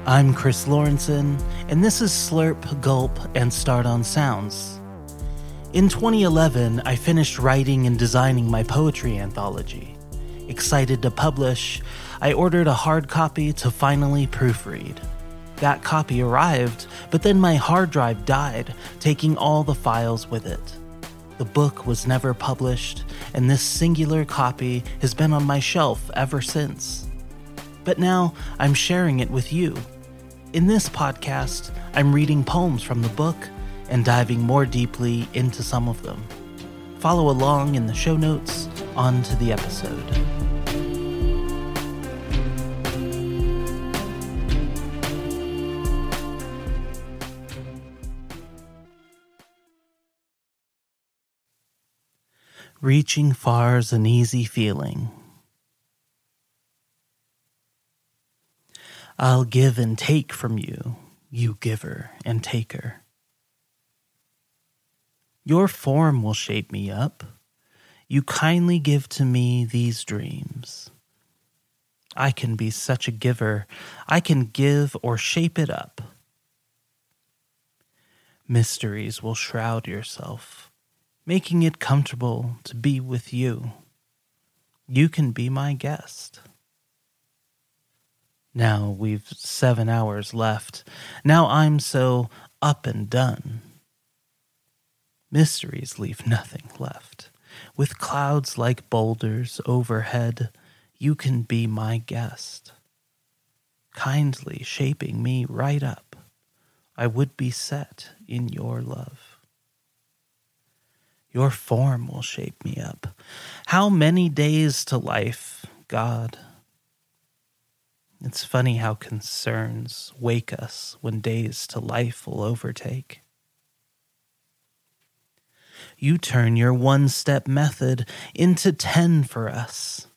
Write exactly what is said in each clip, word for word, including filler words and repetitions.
I'm Chris Lawrenson, and this is Slurp, Gulp, and Start on Sounds. In twenty eleven, I finished writing and designing my poetry anthology. Excited to publish, I ordered a hard copy to finally proofread. That copy arrived, but then my hard drive died, taking all the files with it. The book was never published, and this singular copy has been on my shelf ever since. But now I'm sharing it with you. In this podcast, I'm reading poems from the book and diving more deeply into some of them. Follow along in the show notes. On to the episode. Reaching far's an easy feeling. I'll give and take from you, you giver and taker. Your form will shape me up. You kindly give to me these dreams. I can be such a giver, I can give or shape it up. Mysteries will shroud yourself, making it comfortable to be with you. You can be my guest. Now we've seven hours left. Now I'm so up and done. Mysteries leave nothing left. With clouds like boulders overhead, you can be my guest. Kindly shaping me right up, I would be set in your love. Your form will shape me up. How many days to life, God? It's funny how concerns wake us when days to life will overtake. You turn your one-step method into ten for us.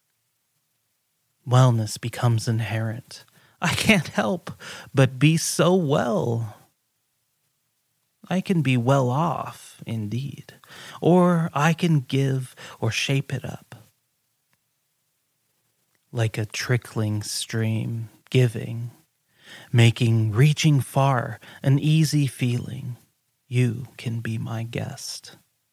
Wellness becomes inherent. I can't help but be so well. I can be well off, indeed, or I can give or shape it up. Like a trickling stream, giving, making reaching far an easy feeling. You can be my guest.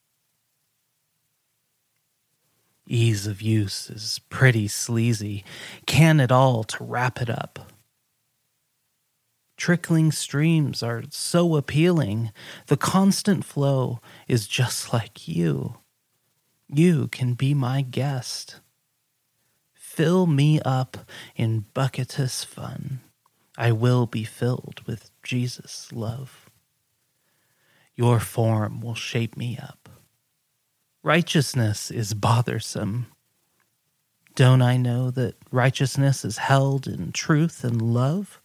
Ease of use is pretty sleazy. Can it all to wrap it up. Trickling streams are so appealing. The constant flow is just like you. You can be my guest. Fill me up in bucketous fun. I will be filled with Jesus' love. Your form will shape me up. Righteousness is bothersome. Don't I know that righteousness is held in truth and love?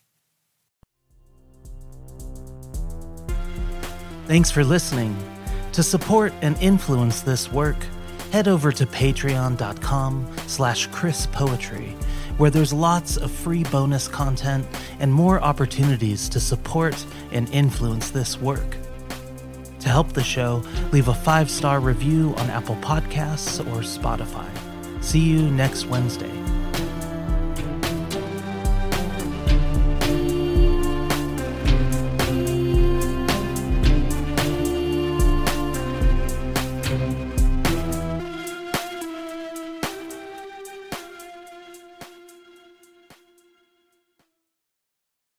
Thanks for listening. To support and influence this work, head over to patreon.com slash Chris Poetry, where there's lots of free bonus content and more opportunities to support and influence this work. To help the show, leave a five-star review on Apple Podcasts or Spotify. See you next Wednesday.